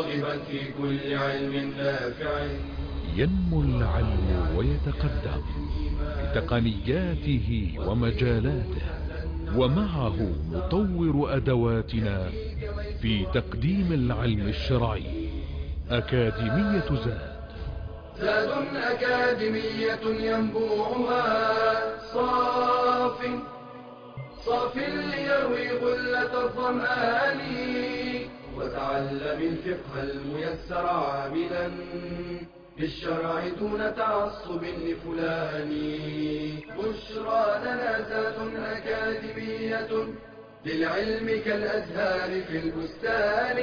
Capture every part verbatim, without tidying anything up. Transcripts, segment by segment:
راغبا في كل علم نافع. ينمو العلم ويتقدم بتقنياته ومجالاته، ومعه نطور أدواتنا في تقديم العلم الشرعي. أكاديمية زاد زاد أكاديمية ينبوعها صاف صاف ليروي غلة الظمآن، وتعلم الفقه الميسر عاملا بالشرع دون تعصب لفلان. بشرى لنا زاد أكاديمية للعلم كالأزهار في البستان.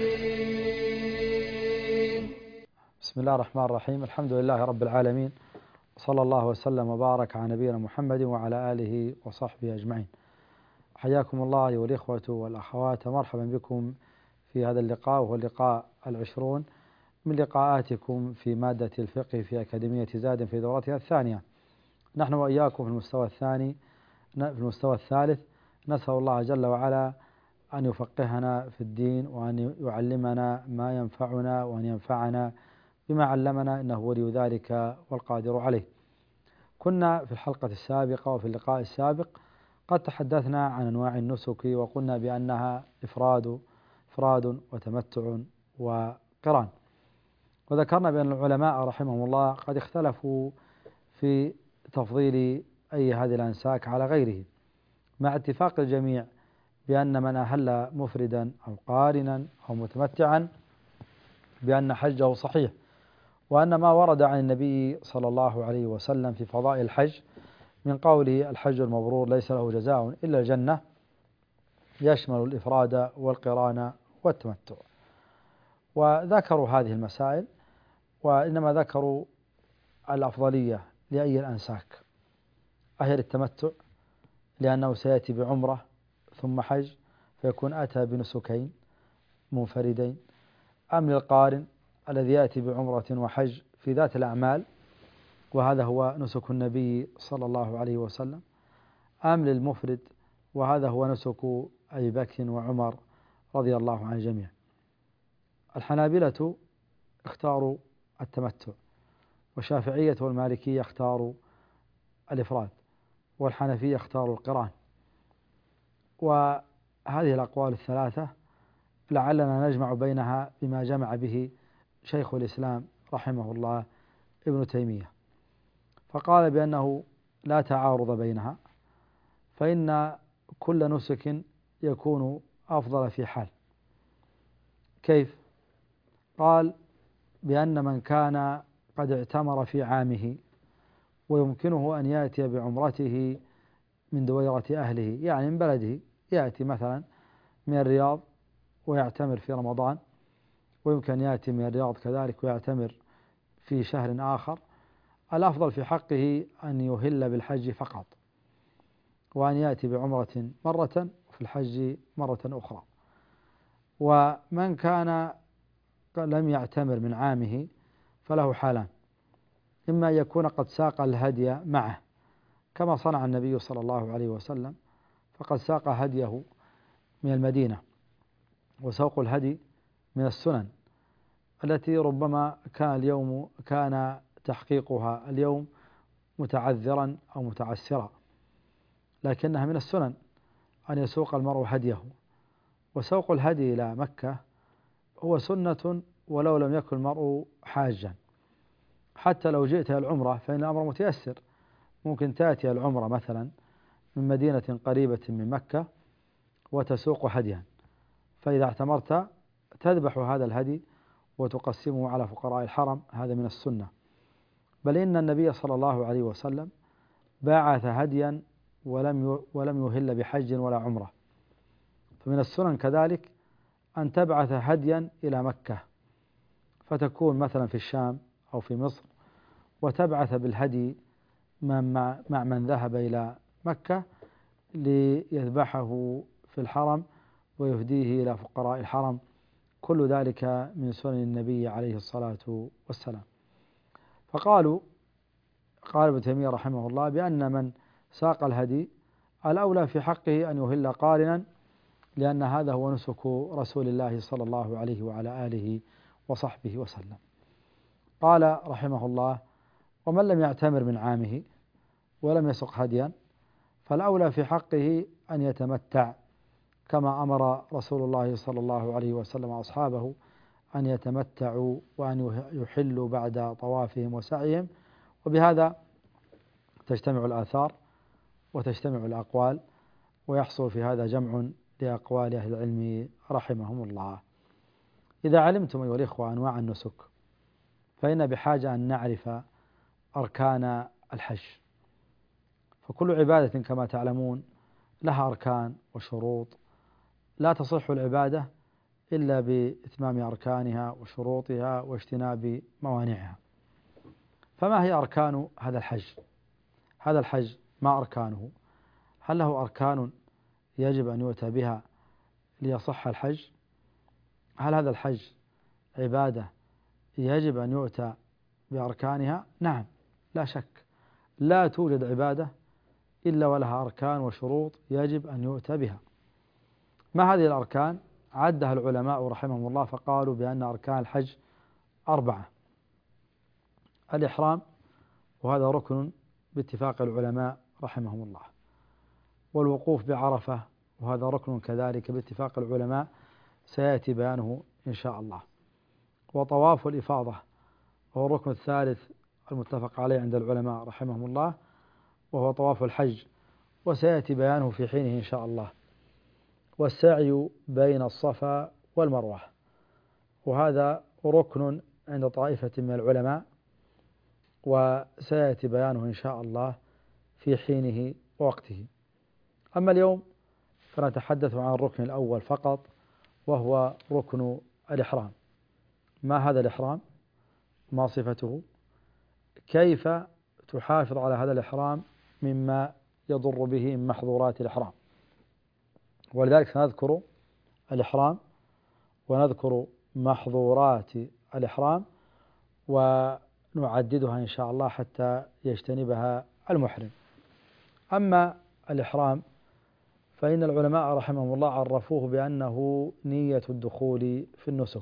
بسم الله الرحمن الرحيم. الحمد لله رب العالمين، وصلى الله وسلم وبارك على نبينا محمد وعلى آله وصحبه أجمعين. حياكم الله أيها الإخوة والأخوات، مرحبا بكم في هذا اللقاء، وهو اللقاء العشرون من لقاءاتكم في مادة الفقه في أكاديمية زاد في دورتها الثانية. نحن وإياكم في المستوى الثاني في المستوى الثالث. نسأل الله جل وعلا أن يفقهنا في الدين، وأن يعلمنا ما ينفعنا، وأن ينفعنا بما علمنا، إنه ولي ذلك والقادر عليه. كنا في الحلقة السابقة وفي اللقاء السابق قد تحدثنا عن أنواع النسك، وقلنا بأنها إفراد إفراد وتمتع وقران، وذكرنا بأن العلماء رحمهم الله قد اختلفوا في تفضيل أي هذه الأنساك على غيره، مع اتفاق الجميع بأن من أهل مفردا أو قارنا أو متمتعا بأن حجه صحيح، وأن ما ورد عن النبي صلى الله عليه وسلم في فضائل الحج من قوله الحج المبرور ليس له جزاء إلا الجنة يشمل الإفراد والقران والتمتع. وذكروا هذه المسائل، وإنما ذكروا الأفضلية لأي الأنساك، أهل التمتع لأنه سيأتي بعمرة ثم حج فيكون أتى بنسكين منفردين، أم للقارن الذي يأتي بعمرة وحج في ذات الأعمال وهذا هو نسك النبي صلى الله عليه وسلم، أم للمفرد وهذا هو نسك أبي بكر وعمر رضي الله عن الجميع. الحنابلة اختاروا التمتع، والشافعية والمالكية اختاروا الإفراد، والحنفية اختاروا القران. وهذه الأقوال الثلاثة لعلنا نجمع بينها بما جمع به شيخ الإسلام رحمه الله ابن تيمية، فقال بأنه لا تعارض بينها، فإن كل نسك يكون أفضل في حال. كيف؟ قال بأن من كان قد اعتمر في عامه ويمكنه أن يأتي بعمرته من دويرة أهله، يعني من بلده، يأتي مثلا من الرياض ويعتمر في رمضان، ويمكن يأتي من الرياض كذلك ويعتمر في شهر آخر، الأفضل في حقه أن يهل بالحج فقط، وأن يأتي بعمرة مرة وفي الحج مرة أخرى. ومن كان لم يعتمر من عامه فله حالان: إما أن يكون قد ساق الهدي معه كما صنع النبي صلى الله عليه وسلم، فقد ساق هديه من المدينة، وسوق الهدي من السنن التي ربما كان اليوم كان تحقيقها اليوم متعذرا أو متعسرا، لكنها من السنن أن يسوق المرء هديه. وسوق الهدي إلى مكة هو سنة ولو لم يكن المرء حاجا، حتى لو جئت العمرة فإن الأمر متيسر، ممكن تأتي العمرة مثلا من مدينة قريبة من مكة وتسوق هديا، فإذا اعتمرت تذبح هذا الهدي وتقسمه على فقراء الحرم، هذا من السنة. بل إن النبي صلى الله عليه وسلم باعث هديا ولم ولم يهل بحج ولا عمرة. فمن السنن كذلك أن تبعث هديا إلى مكة، فتكون مثلا في الشام أو في مصر، وتبعث بالهدي مع من ذهب إلى مكة ليذبحه في الحرم ويهديه إلى فقراء الحرم. كل ذلك من سنن النبي عليه الصلاة والسلام. فقالوا قال ابن تيمية رحمه الله بأن من ساق الهدي الأولى في حقه أن يهل قارنا، لأن هذا هو نسك رسول الله صلى الله عليه وعلى آله وصحبه وسلم. قال رحمه الله: ومن لم يعتمر من عامه ولم يسق هديا فالأولى في حقه أن يتمتع، كما أمر رسول الله صلى الله عليه وسلم أصحابه أن يتمتعوا وأن يحلوا بعد طوافهم وسعيهم. وبهذا تجتمع الآثار وتجتمع الأقوال، ويحصل في هذا جمع لأقوال أهل العلم رحمهم الله. إذا علمتم أيها الإخوة أنواع النسك فإن بحاجة أن نعرف أركان الحج، فكل عبادة كما تعلمون لها أركان وشروط، لا تصح العبادة إلا بإتمام أركانها وشروطها واجتناب موانعها. فما هي أركان هذا الحج؟ هذا الحج ما أركانه؟ هل له أركان يجب أن يؤتى بها ليصح الحج؟ هل هذا الحج عبادة يجب أن يؤتى بأركانها؟ نعم، لا شك، لا توجد عبادة إلا ولها أركان وشروط يجب أن يؤتى بها. ما هذه الأركان؟ عدها العلماء رحمهم الله فقالوا بأن أركان الحج أربعة: الإحرام، وهذا ركن باتفاق العلماء رحمهم الله، والوقوف بعرفة، وهذا ركن كذلك باتفاق العلماء سيأتي بيانه إن شاء الله، وطواف الإفاضة وهو الركن الثالث المتفق عليه عند العلماء رحمهم الله، وهو طواف الحج وسيأتي بيانه في حينه إن شاء الله، والسعي بين الصفا والمروة، وهذا ركن عند طائفة من العلماء وسيأتي بيانه إن شاء الله في حينه ووقته. أما اليوم فنتحدث عن الركن الأول فقط، وهو ركن الإحرام. ما هذا الإحرام؟ ما صفته؟ كيف تحافظ على هذا الإحرام مما يضر به من محظورات الإحرام؟ ولذلك سنذكر الإحرام ونذكر محظورات الإحرام ونعددها إن شاء الله حتى يجتنبها المحرم. أما الإحرام فإن العلماء رحمهم الله عرفوه بأنه نية الدخول في النسك.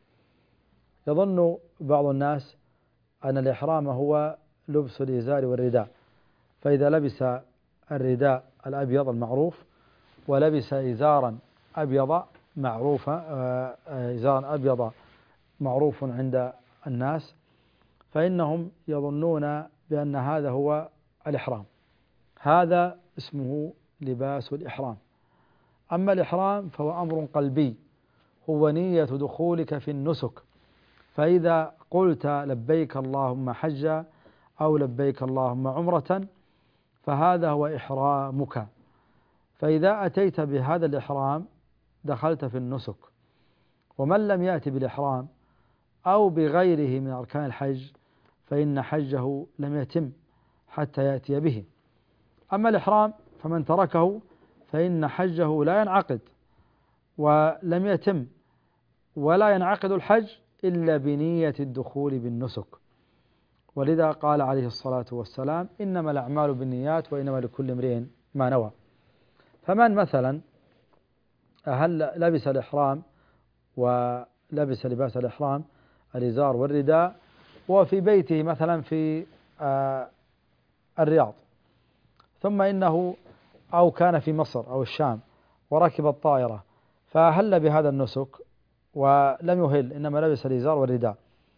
يظن بعض الناس أن الإحرام هو لبس الإزار والرداء، فإذا لبس الرداء الأبيض المعروف ولبس إزارا أبيض معروفا إزارا أبيض معروف عند الناس فإنهم يظنون بأن هذا هو الإحرام. هذا اسمه لباس الإحرام. أما الإحرام فهو أمر قلبي، هو نية دخولك في النسك. فإذا قلت لبيك اللهم حجا أو لبيك اللهم عمرة فهذا هو إحرامك. فإذا أتيت بهذا الإحرام دخلت في النسك. ومن لم يأتي بالإحرام أو بغيره من أركان الحج فإن حجه لم يتم حتى يأتي به. أما الإحرام فمن تركه فإن حجه لا ينعقد ولم يتم، ولا ينعقد الحج إلا بنية الدخول بالنسك. ولذا قال عليه الصلاة والسلام: إنما الأعمال بالنيات وإنما لكل امرئ ما نوى. فمن مثلا هل لبس الإحرام ولبس لباس الإحرام الإزار والرداء وفي بيته مثلا في آه الرياض، ثم إنه أو كان في مصر أو الشام وركب الطائرة فأهل بهذا النسك ولم يهل، إنما لبس الإزار والرداء،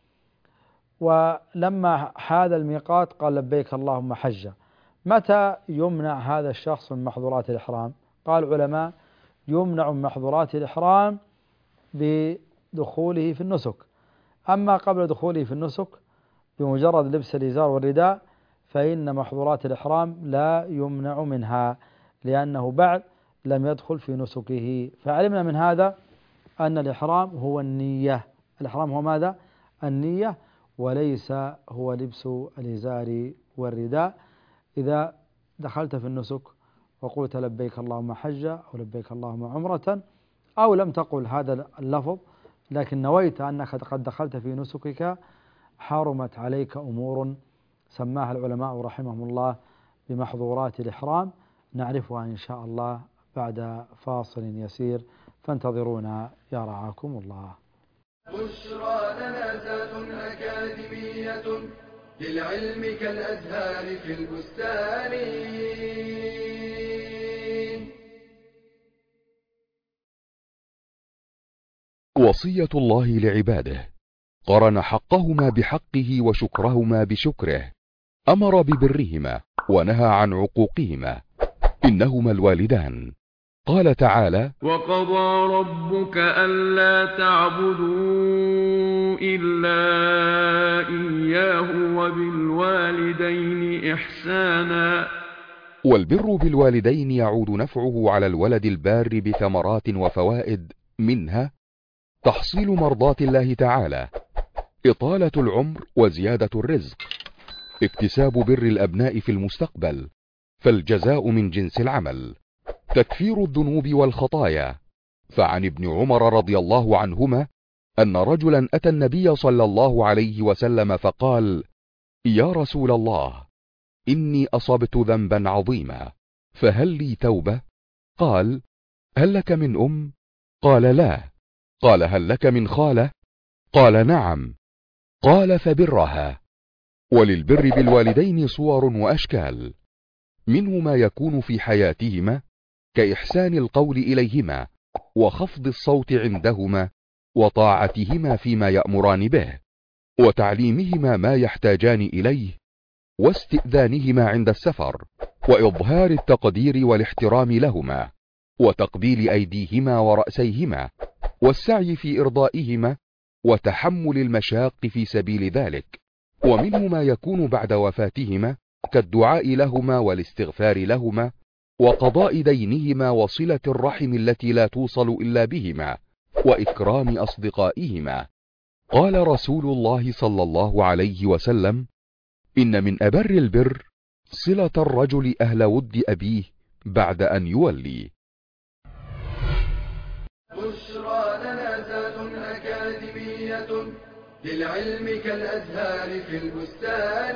ولما حاد الميقات قال لبيك اللهم حجا، متى يمنع هذا الشخص من محظورات الإحرام؟ قال العلماء: يمنع من محظورات الإحرام بدخوله في النسك. أما قبل دخوله في النسك بمجرد لبس الإزار والرداء فإن محظورات الإحرام لا يمنع منها، لأنه بعد لم يدخل في نسكه. فعلمنا من هذا أن الإحرام هو النية. الإحرام هو ماذا؟ النية، وليس هو لبس الإزار والرداء. إذا دخلت في النسك وقلت لبيك اللهم حجا أو لبيك اللهم عمرة، أو لم تقل هذا اللفظ لكن نويت أنك قد دخلت في نسكك، حرمت عليك أمور سماها العلماء رحمهم الله بمحظورات الإحرام، نعرفها إن شاء الله بعد فاصل يسير، فانتظرونا يا رعاكم الله. بشرى لنا ذات أكاديمية للعلم كالأزهار في البستان. وصية الله لعباده، قرن حقهما بحقه وشكرهما بشكره، أمر ببرهما ونهى عن عقوقهما، إنهما الوالدان. قال تعالى: وقضى ربك ألا تعبدوا إلا إياه وبالوالدين إحسانا. والبر بالوالدين يعود نفعه على الولد البار بثمرات وفوائد، منها تحصيل مرضات الله تعالى، إطالة العمر وزيادة الرزق، اكتساب بر الأبناء في المستقبل، فالجزاء من جنس العمل، تكفير الذنوب والخطايا. فعن ابن عمر رضي الله عنهما أن رجلا أتى النبي صلى الله عليه وسلم فقال: يا رسول الله، إني أصبت ذنبا عظيما، فهل لي توبة؟ قال: هل لك من أم؟ قال: لا. قال: هل لك من خالة؟ قال: نعم. قال: فبرها. وللبر بالوالدين صور وأشكال، منه ما يكون في حياتهما كإحسان القول إليهما، وخفض الصوت عندهما، وطاعتهما فيما يأمران به، وتعليمهما ما يحتاجان إليه، واستئذانهما عند السفر، وإظهار التقدير والاحترام لهما، وتقبيل أيديهما ورأسيهما، والسعي في إرضائهما، وتحمل المشاق في سبيل ذلك. ومنه ما يكون بعد وفاتهما كالدعاء لهما والاستغفار لهما، وقضاء دينهما، وصلة الرحم التي لا توصل إلا بهما، وإكرام أصدقائهما. قال رسول الله صلى الله عليه وسلم: إن من أبر البر صلة الرجل أهل ود أبيه بعد أن يولي. بشرى لنا ذات أكاديمية للعلم كالأزهار في البستان.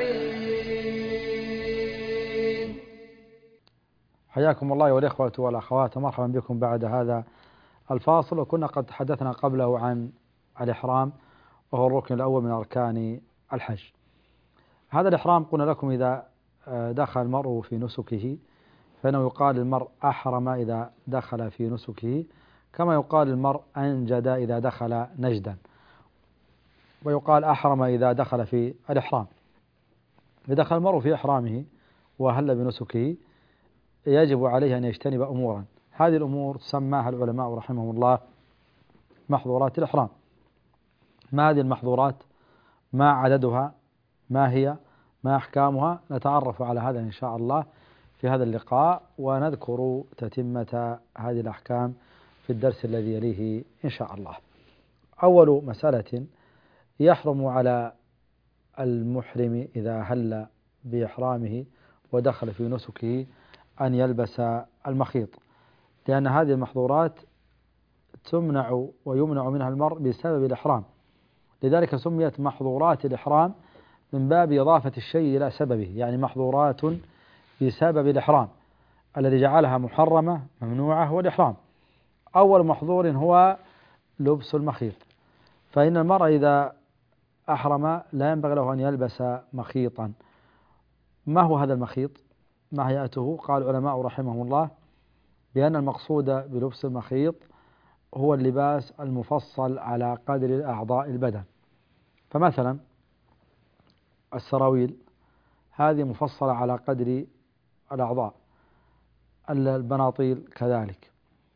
حياكم الله أيها الإخوة والأخوات، مرحبا بكم بعد هذا الفاصل. وكنا قد تحدثنا قبله عن الإحرام، وهو الركن الأول من أركان الحج. هذا الإحرام قلنا لكم إذا دخل المرء في نسكه فإنه يقال المرء أحرم إذا دخل في نسكه، كما يقال المرء أنجد إذا دخل نجدا، ويقال أحرم إذا دخل في الإحرام. إذا دخل المرء في إحرامه وهل بنسكه يجب عليه أن يجتنب أمورا، هذه الأمور سماها العلماء رحمهم الله محظورات الإحرام. ما هذه المحظورات؟ ما عددها؟ ما هي؟ ما أحكامها؟ نتعرف على هذا إن شاء الله في هذا اللقاء، ونذكر تتمة هذه الأحكام في الدرس الذي يليه إن شاء الله. أول مسألة: يحرم على المحرم إذا هل بإحرامه ودخل في نسكه أن يلبس المخيط، لأن هذه المحظورات تمنع ويمنع منها المرء بسبب الإحرام، لذلك سميت محظورات الإحرام من باب إضافة الشيء إلى سببه، يعني محظورات بسبب الإحرام الذي جعلها محرمة ممنوعة هو الإحرام. أول محظور هو لبس المخيط، فإن المرء إذا أحرم لا ينبغي له أن يلبس مخيطا. ما هو هذا المخيط؟ ما هيئته؟ قال العلماء رحمهم الله بأن المقصود بلبس المخيط هو اللباس المفصل على قدر أعضاء البدن. فمثلا السراويل هذه مفصلة على قدر الأعضاء، البناطيل كذلك،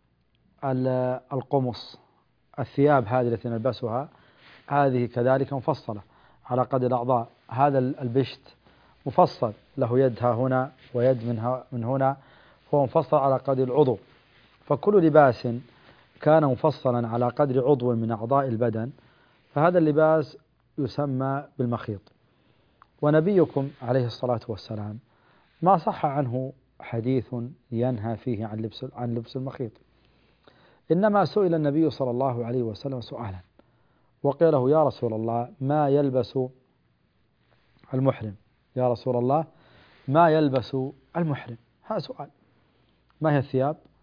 القمص، الثياب هذه التي نلبسها هذه كذلك مفصلة على قدر الأعضاء. هذا البشت مفصل، له يد ها هنا ويد من, من هنا، هو مفصل على قدر العضو. فكل لباس كان مفصلا على قدر عضو من أعضاء البدن فهذا اللباس يسمى بالمخيط. ونبيكم عليه الصلاة والسلام ما صح عنه حديث ينهى فيه عن لبس عن لبس المخيط، إنما سئل النبي صلى الله عليه وسلم سؤالا وقيل له: يا رسول الله ما يلبس المحرم؟ يا رسول الله ما يلبس المحرم؟ هذا سؤال. ما هي الثياب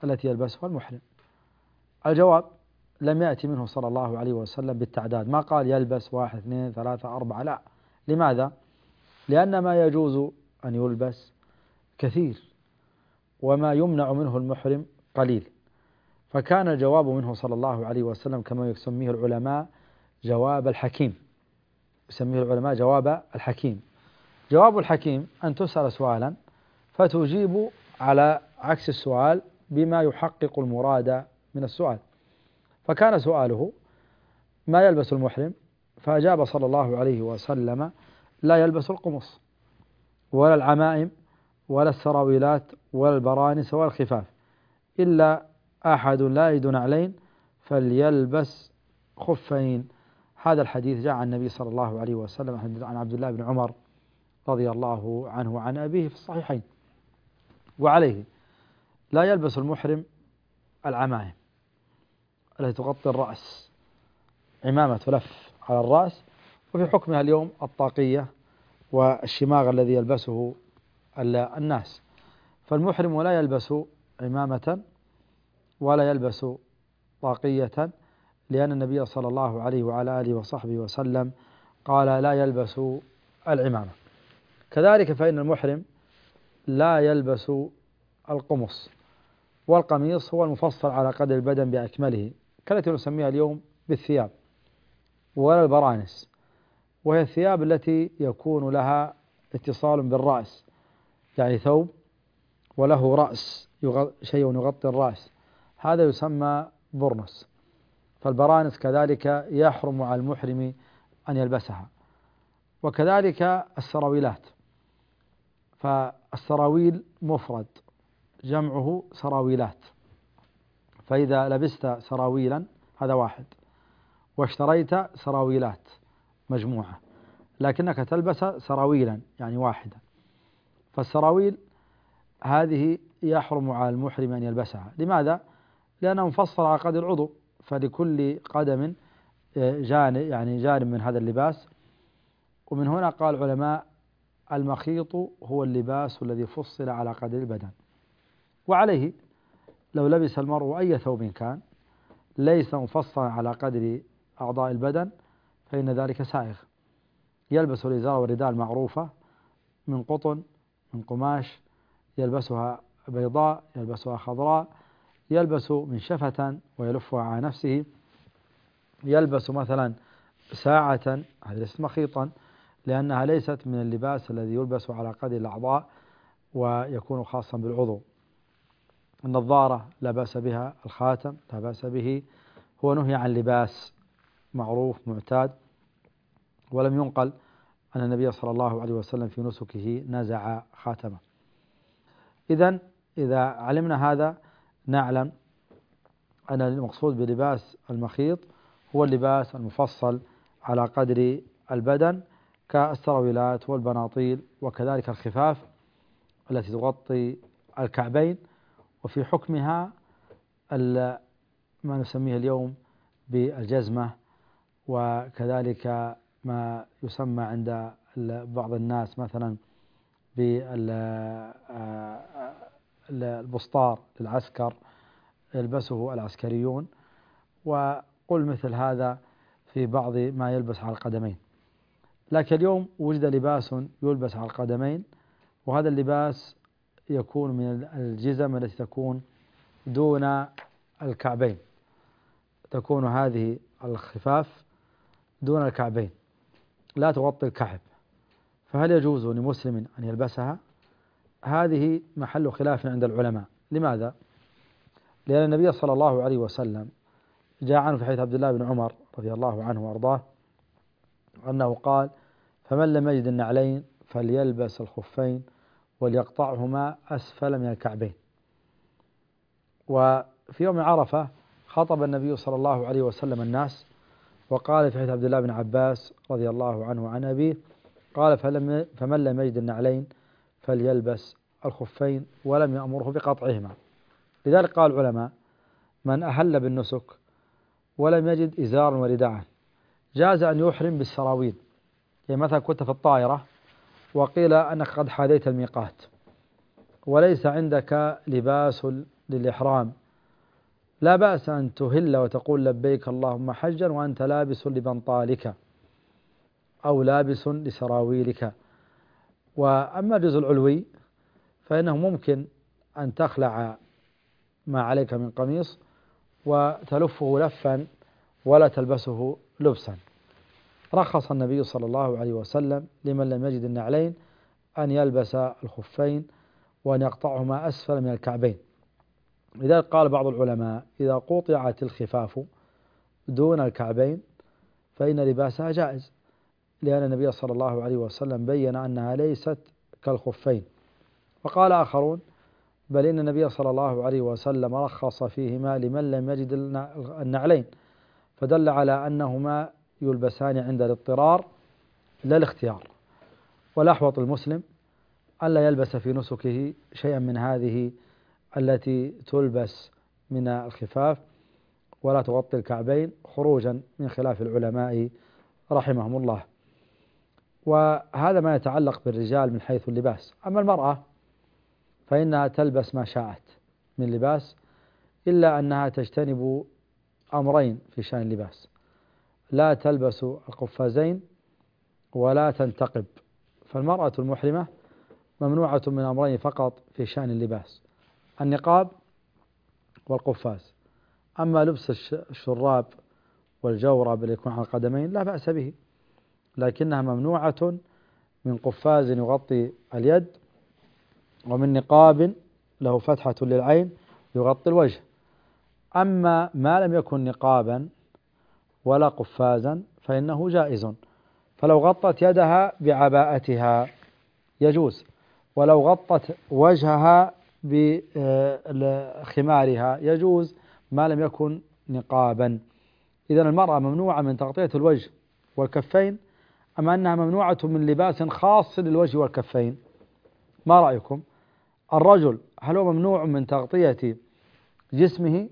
التي يلبسها المحرم؟ الجواب: لم يأتي منه صلى الله عليه وسلم بالتعداد، ما قال يلبس واحد اثنين ثلاثة أربعة، لا. لماذا؟ لأن ما يجوز أن يلبس كثير، وما يمنع منه المحرم قليل. فكان الجواب منه صلى الله عليه وسلم كما يسميه العلماء جواب الحكيم، يسميه العلماء جواب الحكيم. جواب الحكيم أن تسأل سؤالا فتجيب على عكس السؤال بما يحقق المراد من السؤال. فكان سؤاله: ما يلبس المحرم؟ فأجاب صلى الله عليه وسلم: لا يلبس القمص ولا العمائم ولا السراويلات ولا البرانس ولا الخفاف، إلا أحد لا يجد نعلين فليلبس خفين. هذا الحديث جاء عن النبي صلى الله عليه وسلم عن عبد الله بن عمر رضي الله عنه وعن أبيه في الصحيحين. وعليه لا يلبس المحرم العمائم التي تغطي الرأس، عمامة تلف على الرأس، وفي حكمها اليوم الطاقية والشماغ الذي يلبسه الناس. فالمحرم لا يلبس عمامة ولا يلبس طاقية، لأن النبي صلى الله عليه وعلى آله وصحبه وسلم قال: لا يلبس العمامة. كذلك فإن المحرم لا يلبس القمص، والقميص هو المفصل على قدر البدن بأكمله كالتي نسميها اليوم بالثياب، ولا البرانس، وهي الثياب التي يكون لها اتصال بالرأس، يعني ثوب وله رأس، شيء يغطي الرأس، هذا يسمى برنس. فالبرانس كذلك يحرم على المحرم أن يلبسها. وكذلك السراويلات، فالسراويل مفرد، جمعه سراويلات، فإذا لبست سراويلا هذا واحد، واشتريت سراويلات مجموعة، لكنك تلبس سراويلا يعني واحدا. فالسراويل هذه يحرم على المحرم أن يلبسها. لماذا؟ لأنه مفصل على قدر العضو، فلكل قدم جانب يعني جانب من هذا اللباس. ومن هنا قال العلماء: المخيط هو اللباس الذي فصل على قدر البدن. وعليه لو لبس المرء أي ثوب كان ليس مفصلا على قدر أعضاء البدن فإن ذلك سائغ. يلبس الإزار والرداء المعروفة من قطن، من قماش، يلبسها بيضاء، يلبسها خضراء، يلبس من شفة ويلفها على نفسه، يلبس مثلا ساعة، هذا ليست مخيطا لأنها ليست من اللباس الذي يلبس على قدر الأعضاء ويكون خاصا بالعضو. النظارة لا بأس بها، الخاتم لا بأس به، هو نهي عن لباس معروف معتاد، ولم ينقل أن النبي صلى الله عليه وسلم في نسكه نزع خاتمه. إذن إذا علمنا هذا نعلم أن المقصود بلباس المخيط هو اللباس المفصل على قدر البدن كالسراويلات والبناطيل، وكذلك الخفاف التي تغطي الكعبين، وفي حكمها ما نسميه اليوم بالجزمة، وكذلك ما يسمى عند بعض الناس مثلا بالبسطار للعسكر يلبسه العسكريون، وقل مثل هذا في بعض ما يلبس على القدمين. لكن اليوم وجد لباس يلبس على القدمين، وهذا اللباس يكون من الجزم التي تكون دون الكعبين، تكون هذه الخفاف دون الكعبين لا تغطي الكعب، فهل يجوز لمسلم أن يلبسها؟ هذه محل خلاف عند العلماء. لماذا؟ لأن النبي صلى الله عليه وسلم جاء عنه في حديث عبد الله بن عمر رضي الله عنه وأرضاه أنه قال: فمن لم يجد النعلين فليلبس الخفين وليقطعهما أسفل من الكعبين. وفي يوم عرفة خطب النبي صلى الله عليه وسلم الناس وقال في حديث عبد الله بن عباس رضي الله عنه وعن أبيه قال: فمن لم يجد النعلين فليلبس الخفين، ولم يأمره بقطعهما. لذلك قال العلماء: من أهل بالنسك ولم يجد إزارا ورداء جاز أن يحرم بالسراويل. يعني مثلا كنت في الطائرة وقيل أنك قد حاذيت الميقات وليس عندك لباس للإحرام لا بأس أن تهل وتقول لبيك اللهم حجا وأنت لابس لبنطالك أو لابس لسراويلك. وأما الجزء العلوي فإنه ممكن أن تخلع ما عليك من قميص وتلفه لفا ولا تلبسه لبسا. رخص النبي صلى الله عليه وسلم لمن لم يجد النعلين أن يلبس الخفين وأن يقطعهما أسفل من الكعبين. لذلك قال بعض العلماء إذا قطعت الخفاف دون الكعبين فإن لباسها جائز، لأن النبي صلى الله عليه وسلم بين أنها ليست كالخفين. وقال آخرون بل إن النبي صلى الله عليه وسلم رخص فيهما لمن لم يجد النعلين، فدل على أنهما يلبسان عند الاضطرار لا الاختيار. والأحوط المسلم ألا يلبس في نسكه شيئا من هذه التي تلبس من الخفاف ولا تغطي الكعبين خروجا من خلاف العلماء رحمهم الله. وهذا ما يتعلق بالرجال من حيث اللباس. أما المرأة فإنها تلبس ما شاءت من لباس، إلا أنها تجتنب أمرين في شأن اللباس: لا تلبس القفازين ولا تنتقب. فالمرأة المحرمة ممنوعة من أمرين فقط في شأن اللباس: النقاب والقفاز. أما لبس الشراب والجورب اللي يكون على القدمين لا بأس به، لكنها ممنوعة من قفاز يغطي اليد ومن نقاب له فتحة للعين يغطي الوجه. أما ما لم يكن نقابا ولا قفازا فإنه جائز، فلو غطت يدها بعباءتها يجوز، ولو غطت وجهها بخمارها يجوز ما لم يكن نقابا. إذن المرأة ممنوعة من تغطية الوجه والكفين، أما أنها ممنوعة من لباس خاص للوجه والكفين. ما رأيكم؟ الرجل هل هو ممنوع من تغطية جسمه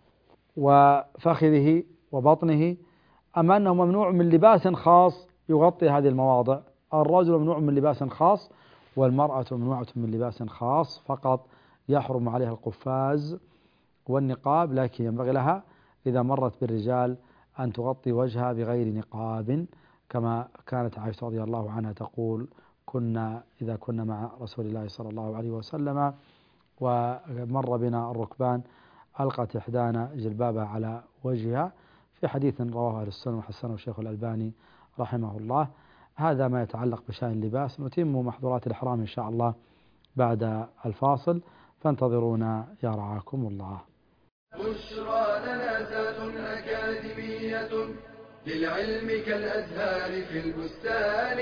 وفخذه وبطنه، أما أنه ممنوع من لباس خاص يغطي هذه المواضع؟ الرجل ممنوع من لباس خاص والمرأة ممنوعة من لباس خاص، فقط يحرم عليها القفاز والنقاب، لكن ينبغي لها إذا مرت بالرجال أن تغطي وجهها بغير نقاب، كما كانت عائشة رضي الله عنها تقول: كنا إذا كنا مع رسول الله صلى الله عليه وسلم ومر بنا الركبان ألقت إحدانا جلبابها على وجهها، في حديث رواه أهل السنة وحسنه الشيخ الألباني رحمه الله. هذا ما يتعلق بشأن اللباس. نتم محظورات الإحرام إن شاء الله بعد الفاصل، فانتظرونا يا رعاكم الله. بشرى لنا ذات أكاديمية للعلم كالأزهار في البستان.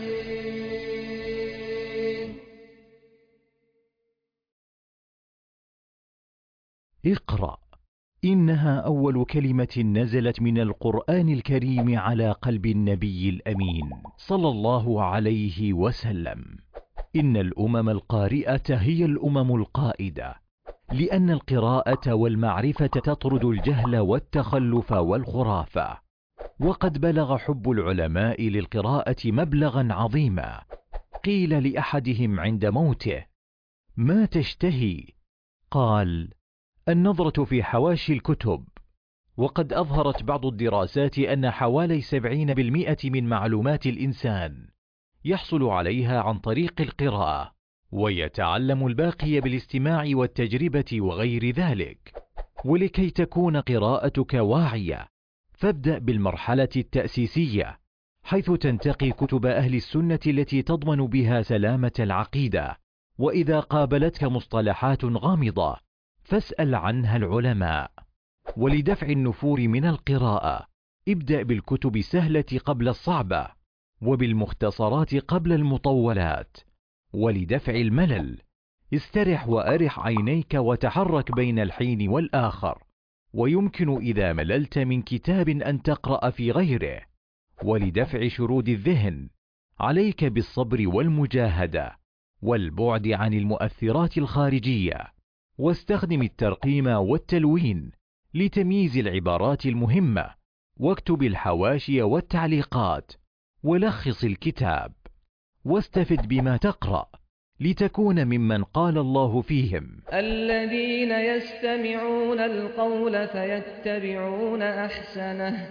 اقرأ، إنها أول كلمة نزلت من القرآن الكريم على قلب النبي الأمين صلى الله عليه وسلم. إن الأمم القارئة هي الأمم القائدة، لأن القراءة والمعرفة تطرد الجهل والتخلف والخرافة. وقد بلغ حب العلماء للقراءة مبلغا عظيما. قيل لأحدهم عند موته: ما تشتهي؟ قال: النظرة في حواشي الكتب. وقد أظهرت بعض الدراسات أن حوالي سبعين بالمئة من معلومات الإنسان يحصل عليها عن طريق القراءة، ويتعلم الباقي بالاستماع والتجربة وغير ذلك. ولكي تكون قراءتك واعية فابدأ بالمرحلة التأسيسية، حيث تنتقي كتب أهل السنة التي تضمن بها سلامة العقيدة. وإذا قابلتك مصطلحات غامضة فاسأل عنها العلماء. ولدفع النفور من القراءة ابدأ بالكتب السهلة قبل الصعبة، وبالمختصرات قبل المطولات. ولدفع الملل استرح وأرح عينيك وتحرك بين الحين والآخر. ويمكن إذا مللت من كتاب أن تقرأ في غيره. ولدفع شرود الذهن عليك بالصبر والمجاهدة والبعد عن المؤثرات الخارجية. واستخدم الترقيم والتلوين لتمييز العبارات المهمة، واكتب الحواشي والتعليقات، ولخص الكتاب. واستفد بما تقرأ، لتكون ممن قال الله فيهم: الذين يستمعون القول فيتبعون أحسنه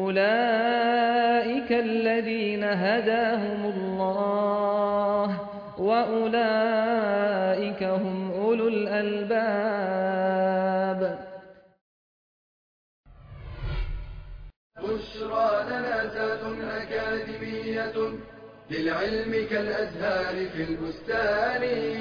أولئك الذين هداهم الله وأولئك هم أولو الألباب. بشرى لنا ذات أكاديمية للعلم كالأزهار في البستان.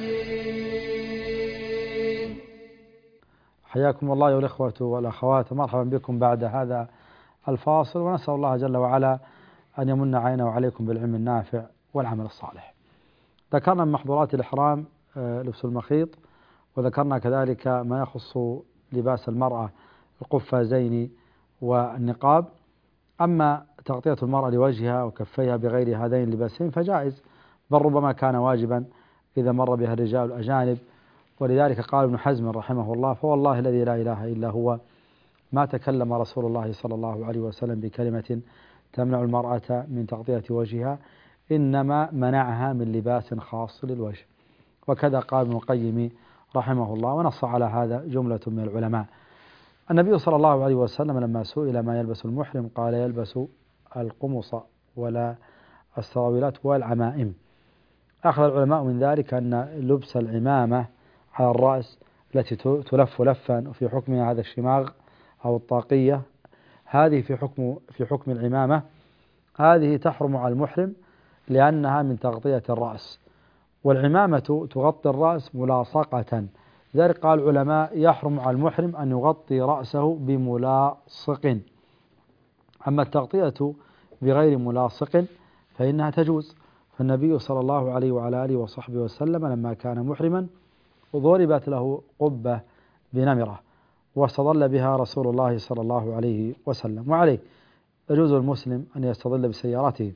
حياكم الله أيها الإخوة والأخوات، مرحبا بكم بعد هذا الفاصل، ونسأل الله جل وعلا أن يمن علينا وعليكم بالعلم النافع والعمل الصالح. ذكرنا من محظورات الإحرام لبس المخيط، وذكرنا كذلك ما يخص لباس المرأة القفازين والنقاب. أما تغطية المرأة لوجهها وكفيها بغير هذين اللباسين فجائز، بل ربما كان واجبا إذا مر بها الرجال الأجانب. ولذلك قال ابن حزم رحمه الله: فوالله الذي لا إله إلا هو ما تكلم رسول الله صلى الله عليه وسلم بكلمة تمنع المرأة من تغطية وجهها، إنما منعها من لباس خاص للوجه. وكذا قال ابن القيم رحمه الله، ونص على هذا جملة من العلماء. النبي صلى الله عليه وسلم لما سئل ما يلبس المحرم قال: يلبس القمص ولا السراويلات والعمائم. أخذ العلماء من ذلك أن لبس العمامة على الرأس التي تلف لفا في حكمها هذا الشماغ أو الطاقية، هذه في حكم في حكم العمامة، هذه تحرم على المحرم لأنها من تغطية الرأس، والعمامة تغطي الرأس ملاصقة. لذلك قال العلماء: يحرم على المحرم أن يغطي رأسه بملاصق. أما التغطية بغير ملاصق فإنها تجوز. فالنبي صلى الله عليه وعلى آله وصحبه وسلم لما كان محرما ضربت له قبة بنمرة واستظل بها رسول الله صلى الله عليه وسلم. وعليه يجوز المسلم أن يستظل بسيارته،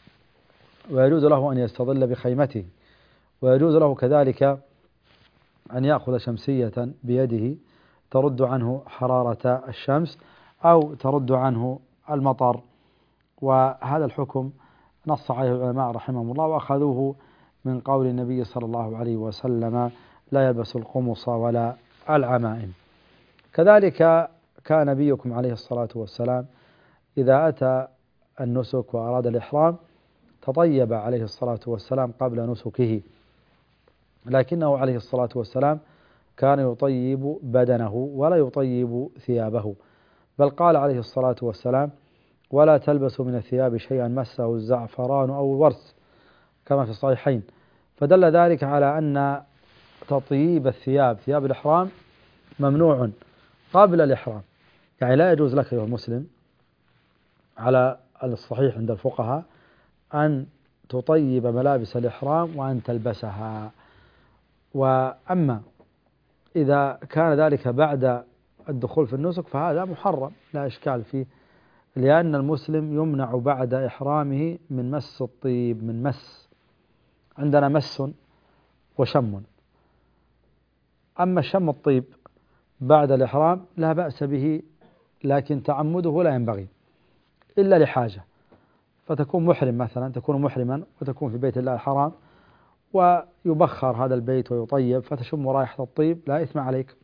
ويجوز له أن يستظل بخيمته، ويجوز له كذلك أن يأخذ شمسية بيده ترد عنه حرارة الشمس أو ترد عنه المطر. وهذا الحكم نص عليه العلماء رحمهم الله، وأخذوه من قول النبي صلى الله عليه وسلم: لا يلبس القمص ولا العمائم. كذلك كان نبيكم عليه الصلاة والسلام إذا أتى النسك وأراد الإحرام تطيب عليه الصلاة والسلام قبل نسكه، لكنه عليه الصلاة والسلام كان يطيب بدنه ولا يطيب ثيابه، بل قال عليه الصلاة والسلام: ولا تلبسوا من الثياب شيئا مسه الزعفران أو الورس، كما في الصحيحين. فدل ذلك على أن تطيب الثياب ثياب الإحرام ممنوع قبل الإحرام. يعني لا يجوز لك أيها المسلم على الصحيح عند الفقهاء أن تطيب ملابس الإحرام وأن تلبسها. وأما إذا كان ذلك بعد الدخول في النسك فهذا محرم لا إشكال فيه، لأن المسلم يمنع بعد إحرامه من مس الطيب. من مس عندنا مس وشم. أما شم الطيب بعد الإحرام لا بأس به، لكن تعمده لا ينبغي إلا لحاجة، فتكون محرم مثلا، تكون محرما وتكون في بيت الله الحرام ويبخر هذا البيت ويطيب فتشم رائحة الطيب، لا إثم عليك.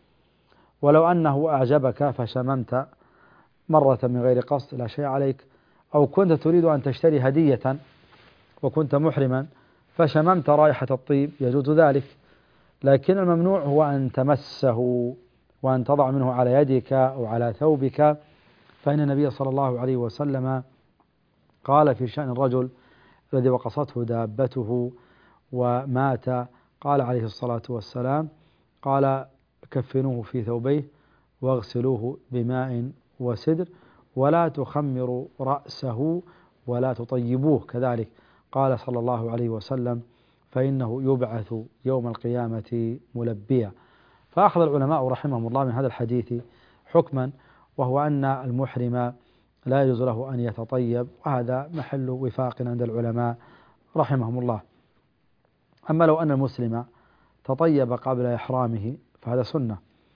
ولو أنه أعجبك فشممت مرة من غير قصد لا شيء عليك. أو كنت تريد أن تشتري هدية وكنت محرما فشممت رائحة الطيب يجوز ذلك، لكن الممنوع هو أن تمسه وأن تضع منه على يدك أو على ثوبك. فإن النبي صلى الله عليه وسلم قال في شأن الرجل الذي وقصته دابته ومات، قال عليه الصلاة والسلام: قال كفنوه في ثوبيه واغسلوه بماء وسدر ولا تخمروا رأسه ولا تطيبوه. كذلك قال صلى الله عليه وسلم: فإنه يبعث يوم القيامة ملبيا. فأخذ العلماء رحمهم الله من هذا الحديث حكما، وهو أن المحرم لا يجوز له أن يتطيب، وهذا محل وفاق عند العلماء رحمهم الله. أما لو أن المسلم تطيب قبل إحرامه فهذا سنة،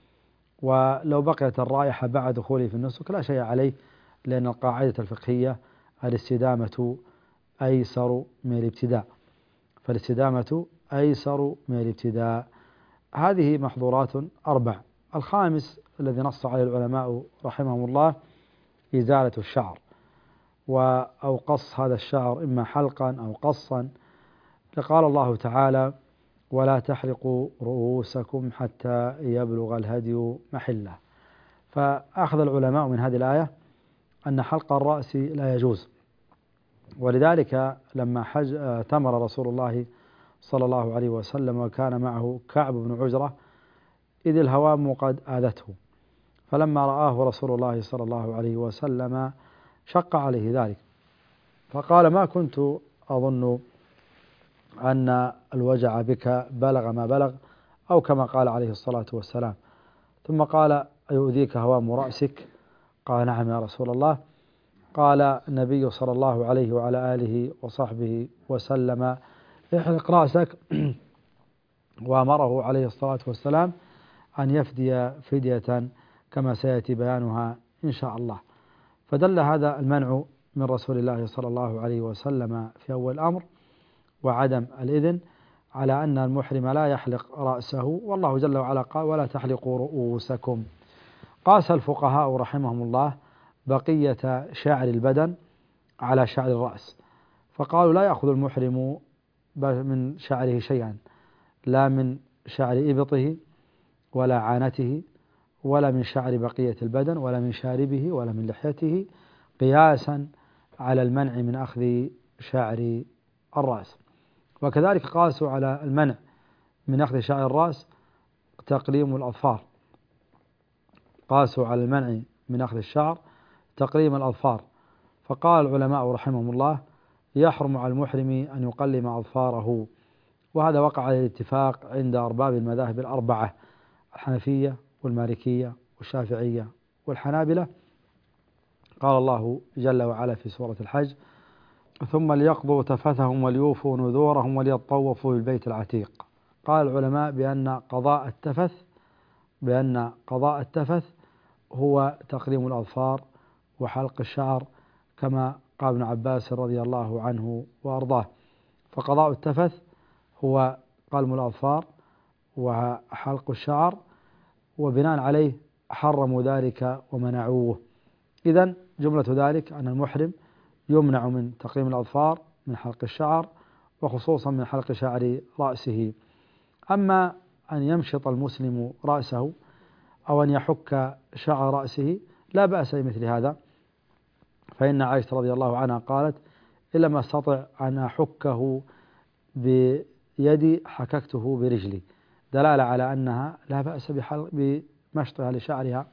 ولو بقيت الرائحة بعد دخوله في النسك لا شيء عليه، لأن القاعدة الفقهية الاستدامة أيسر من الابتداء، فالاستدامة أيسر من الابتداء. هذه محظورات أربع. الخامس الذي نص عليه العلماء رحمهم الله إزالة الشعر، أو قص هذا الشعر إما حلقا أو قصا، لقال الله تعالى: ولا تحلقوا رؤوسكم حتى يبلغ الهدي محله. فأخذ العلماء من هذه الآية أن حلق الرأس لا يجوز، ولذلك لما حج تمر رسول الله صلى الله عليه وسلم وكان معه كعب بن عجرة إذ الهوام قد آذته، فلما رآه رسول الله صلى الله عليه وسلم شق عليه ذلك، فقال: ما كنت أظن أن الوجع بك بلغ ما بلغ، أو كما قال عليه الصلاة والسلام. ثم قال: أيؤذيك هوام رأسك؟ قال: نعم يا رسول الله. قال النبي صلى الله عليه وعلى آله وصحبه وسلم: احلق رأسك، وأمره عليه الصلاة والسلام أن يفدي فدية كما سيأتي بيانها إن شاء الله. فدل هذا المنع من رسول الله صلى الله عليه وسلم في أول الأمر وعدم الإذن على أن المحرم لا يحلق رأسه، والله جل وعلا قال: ولا تحلقوا رؤوسكم. قاس الفقهاء رحمهم الله بقية شعر البدن على شعر الرأس، فقالوا: لا يأخذ المحرم من شعره شيئا، لا من شعر إبطه ولا عانته ولا من شعر بقية البدن ولا من شاربه ولا من لحيته، قياسا على المنع من أخذ شعر الرأس. وكذلك قاسوا على المنع من أخذ شعر الرأس تقليم الأظفار، قاسوا على المنع من أخذ الشعر تقليم الأظفار، فقال العلماء رحمهم الله: يحرم على المحرم أن يقلم أظفاره. وهذا وقع عليه الاتفاق عند أرباب المذاهب الأربعة: الحنفية والمالكية والشافعية والحنابلة. قال الله جل وعلا في سورة الحج: ثم ليقضوا تفثهم وليوفوا نذورهم وليطوفوا بالبيت العتيق. قال العلماء بأن قضاء التفث بأن قضاء التفث هو تقليم الأظفار وحلق الشعر، كما قال ابن عباس رضي الله عنه وأرضاه. فقضاء التفث هو قلم الأظفار وحلق الشعر، وبناء عليه حرموا ذلك ومنعوه. إذن جملة ذلك أن المحرم يمنع من تقليم الأظفار، من حلق الشعر، وخصوصا من حلق شعر رأسه. أما أن يمشط المسلم رأسه أو أن يحك شعر رأسه لا بأس بمثل هذا، فإن عائشة رضي الله عنها قالت: إن لم أستطع أن أحكه بيدي حككته برجلي، دلالة على أنها لا بأس بمشطها لشعرها.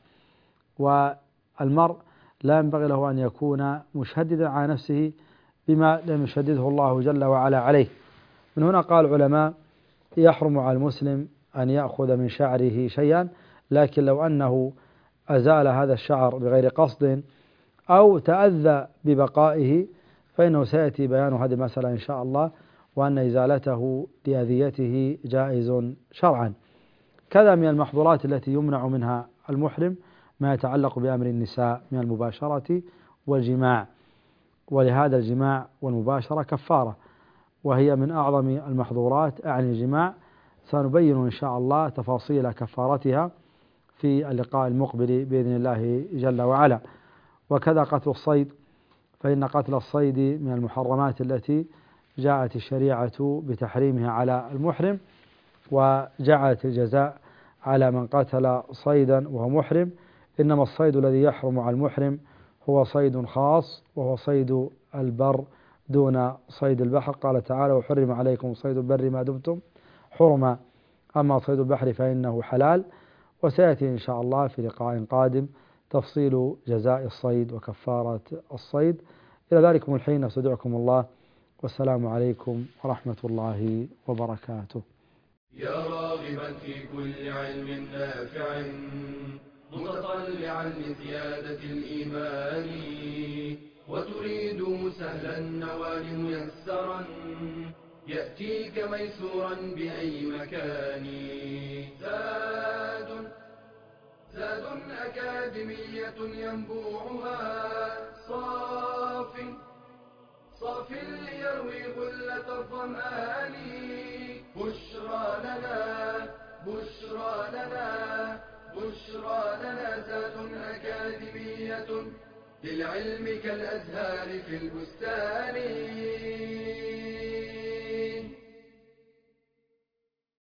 والمرء لا ينبغي له أن يكون مشددا على نفسه بما لم يشدده الله جل وعلا عليه. من هنا قال العلماء: يحرم على المسلم أن يأخذ من شعره شيئا، لكن لو أنه أزال هذا الشعر بغير قصد أو تأذى ببقائه فإنه سيأتي بيان هذه المسألة إن شاء الله، وأن إزالته لأذيته جائز شرعا. كذا من المحظورات التي يمنع منها المحرم ما يتعلق بأمر النساء من المباشرة والجماع، ولهذا الجماع والمباشرة كفارة، وهي من أعظم المحظورات أعني الجماع. سنبين إن شاء الله تفاصيل كفارتها في اللقاء المقبل بإذن الله جل وعلا. وكذا قتل الصيد، فإن قتل الصيد من المحرمات التي جاءت الشريعة بتحريمها على المحرم، وجعلت الجزاء على من قتل صيدا وهو محرم. إنما الصيد الذي يحرم على المحرم هو صيد خاص، وهو صيد البر دون صيد البحر. قال تعالى: وحرم عليكم صيد البر ما دمتم حرما. أما صيد البحر فإنه حلال. وسيأتي إن شاء الله في لقاء قادم تفصيل جزاء الصيد وكفارة الصيد. إلى ذلكم الحين أستودعكم الله، والسلام عليكم ورحمة الله وبركاته. يا راغبا في كل علم نافع متطلعا لزيادة الإيمان، وتريد سهلا النوال ميسرا يأتيك ميسورا بأي مكان. زاد زاد أكاديمية ينبوعها صاف صاف ليروي غلة الظمآن. بشرى لنا بشرى لنا بشرى لنا ذات أكاديمية للعلم كالأزهار في البستان.